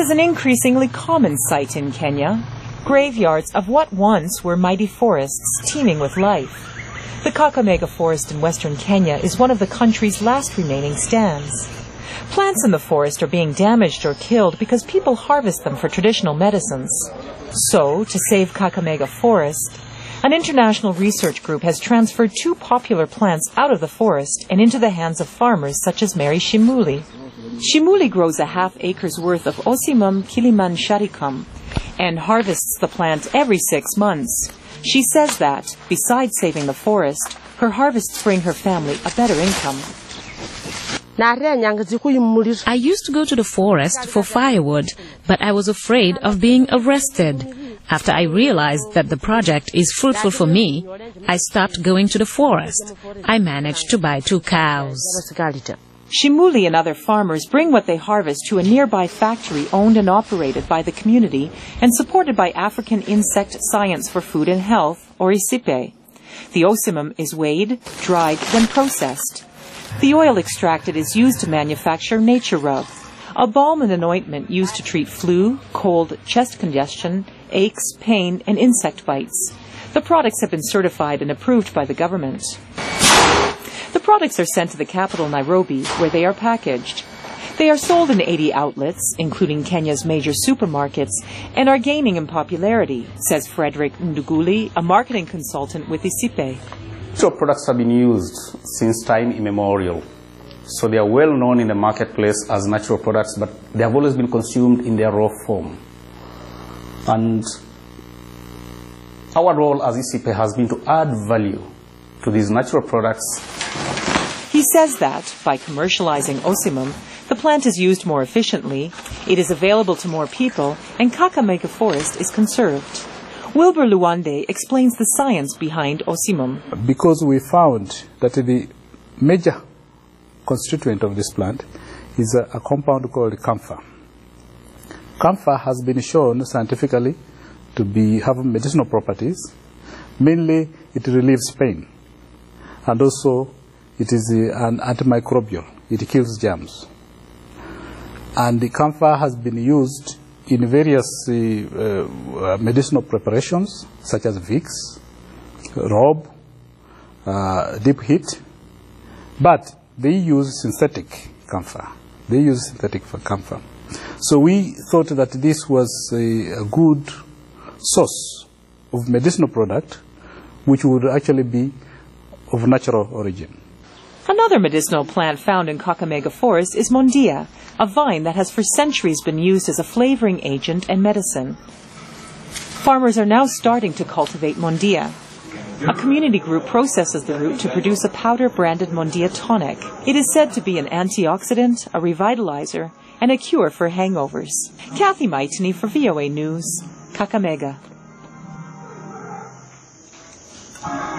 is an increasingly common sight in Kenya, graveyards of what once were mighty forests teeming with life. The Kakamega Forest in western Kenya is one of the country's last remaining stands. Plants in the forest are being damaged or killed because people harvest them for traditional medicines. So, to save Kakamega Forest, an international research group has transferred 2 popular plants out of the forest and into the hands of farmers such as Mary Shimuli. Shimuli grows a half-acre's worth of Ocimum kilimansharicum and harvests the plant every 6 months. She says that, besides saving the forest, her harvests bring her family a better income. I used to go to the forest for firewood, but I was afraid of being arrested. After I realized that the project is fruitful for me, I stopped going to the forest. I managed to buy 2 cows. Shimuli and other farmers bring what they harvest to a nearby factory owned and operated by the community and supported by African Insect Science for Food and Health, or ISIPE. The ocimum is weighed, dried, then processed. The oil extracted is used to manufacture Nature Rub, a balm and an ointment used to treat flu, cold, chest congestion, aches, pain, and insect bites. The products have been certified and approved by the government. The products are sent to the capital, Nairobi, where they are packaged. They are sold in 80 outlets, including Kenya's major supermarkets, and are gaining in popularity, says Frederick Nduguli, a marketing consultant with ISIPE. Natural products have been used since time immemorial. So they are well known in the marketplace as natural products, but they have always been consumed in their raw form. And our role as ISIPE has been to add value to these natural products. He says that, by commercializing ocimum, the plant is used more efficiently, it is available to more people, and Kakamega Forest is conserved. Wilbur Luwande explains the science behind ocimum. Because we found that the major constituent of this plant is a compound called camphor. Camphor has been shown scientifically to have medicinal properties. Mainly, it relieves pain. And also, it is an antimicrobial. It kills germs. And the camphor has been used in various medicinal preparations, such as Vicks, Rob, Deep Heat. But they use synthetic camphor. They use synthetic camphor. So we thought that this was a good source of medicinal product, which would actually be of natural origin. Another medicinal plant found in Kakamega Forest is Mondia, a vine that has for centuries been used as a flavoring agent and medicine. Farmers are now starting to cultivate Mondia. A community group processes the root to produce a powder-branded Mondia tonic. It is said to be an antioxidant, a revitalizer, and a cure for hangovers. Kathy Maitini for VOA News, Kakamega.